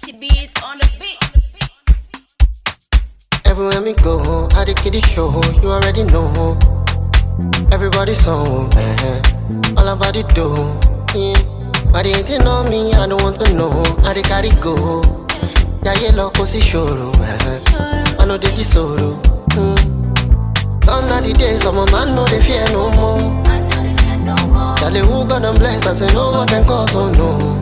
Beats on the beat. Everywhere me go, I the kiddie show, you already know. Everybody's so all about it do. Yeah. Why they hating on me, I don't want to know. I they carry go. Yeah, yellow pussy shoro. I know they just solo. Gone are the days of my man, no they fear no more. Charlie who got them blessed, I say no one can cause oh no.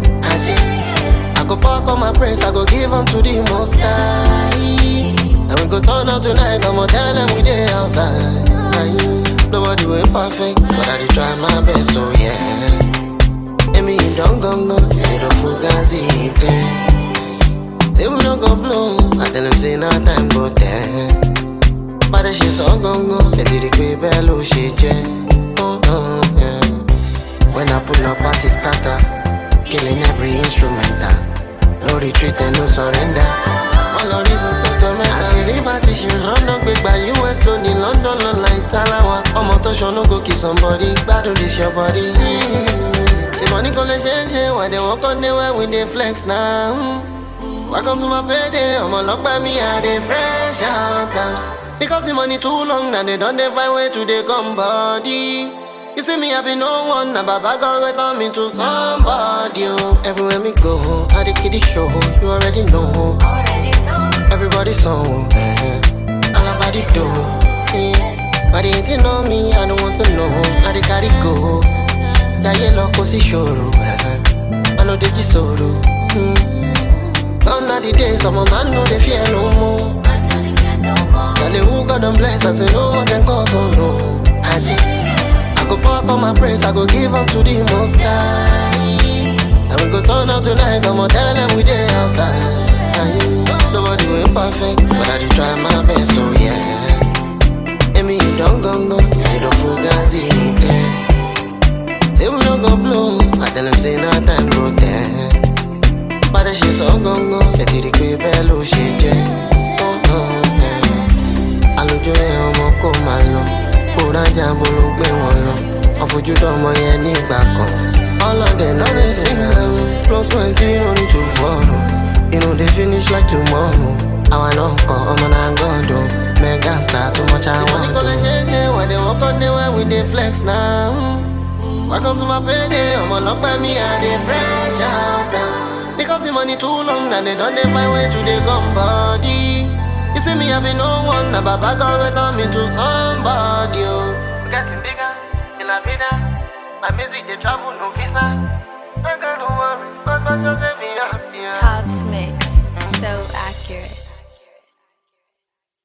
I go park on my praise, I go give them to the most high. And we go turn out tonight, I'ma tell them we dey outside. Nobody ain't perfect, but I dey try my best, oh yeah. Amy don't go, say the fugazi clear. Say we don't go blow, I tell them say now time go there. But she so go, they did the baby bello she yeah. When I pull up, party starter, killing every instrumental. No retreat and no surrender. All on even put a man. Party she run up big by US loan in London, not like Talawa. I'm to show no go kiss somebody, battle this your body. See money gonna change, why they walk on the way when they flex now. Welcome to my payday, I'm locked by me, I they fresh out. Because the money too long, now they don't find way to the come body. You see me, I be no one, now Baba God will turn me to somebody. Oh. Everywhere me go, I the kiddie show, you already know. Everybody's so all about it do. Yeah. But they hating on me, I don't want to know. I they carry go. That yellow pussy shoro. I know they just solo. Gone are the days of my man, no they fear no more. Charlie who got them blessed, I say no one can cause oh no. I go park on my praise, I go give them to the most high. And we go turn out tonight, I'ma tell them we dey outside. Nobody ain't perfect, but I dey try my best, oh yeah. Amy don't go, say the fugazi clear. Say we don't go blow, I tell them say now time go there. But she so go, they did the baby bello she Alujure ọmọ kò máa lọ, kó rájà bolo gbé wọn lọ. Ọ̀fojúdọ̀ ọmọ yẹn nígbà kan. Ọlọ́dẹ náà lè sing along, plus 20 on tomorrow. You know they finish like tomorrow. Àwa náà kọ ọmọ náà gọ́dọ̀. Mega star too much I want. Money gonna change, why they walk on the way we dey flex now. Welcome to my payday, ọmọ lọ́pẹ́ mi I dey fresh out now. Because the money too long, now they don't find way to the come body. You see me, I be no one, now Baba God will turn me to somebody. Oh. Getting bigger, in la vida. My music, they travel, no visa. I got no worry, but just let me up here. Tops Mix, so accurate.